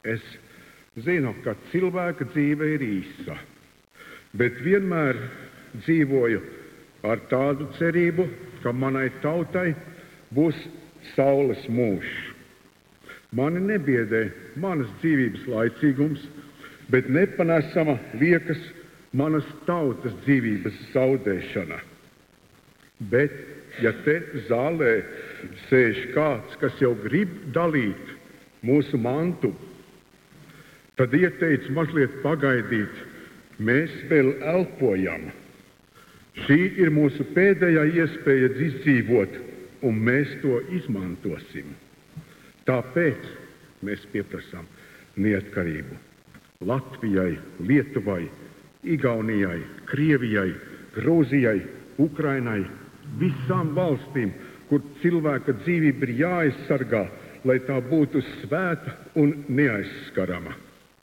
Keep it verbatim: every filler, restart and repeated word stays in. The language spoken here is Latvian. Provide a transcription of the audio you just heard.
Es zinu, ka cilvēka dzīve ir īsa, bet vienmēr dzīvoju ar tādu cerību, ka manai tautai būs saules mūžs. Mani nebiedē manas dzīvības laicīgums, bet nepanesama liekas manas tautas dzīvības zaudēšana. Bet, ja te zālē sēž kāds, kas jau grib dalīt mūsu mantu, tad ieteicu mazliet pagaidīt, mēs vēl elpojam. Šī ir mūsu pēdējā iespēja izdzīvot, un mēs to izmantosim. Tāpēc mēs pieprasām neatkarību Latvijai, Lietuvai, Igaunijai, Krievijai, Grūzijai, Ukrainai, visām valstīm, kur cilvēka dzīvība ir jāaizsargā, lai tā būtu svēta un neaizskarama.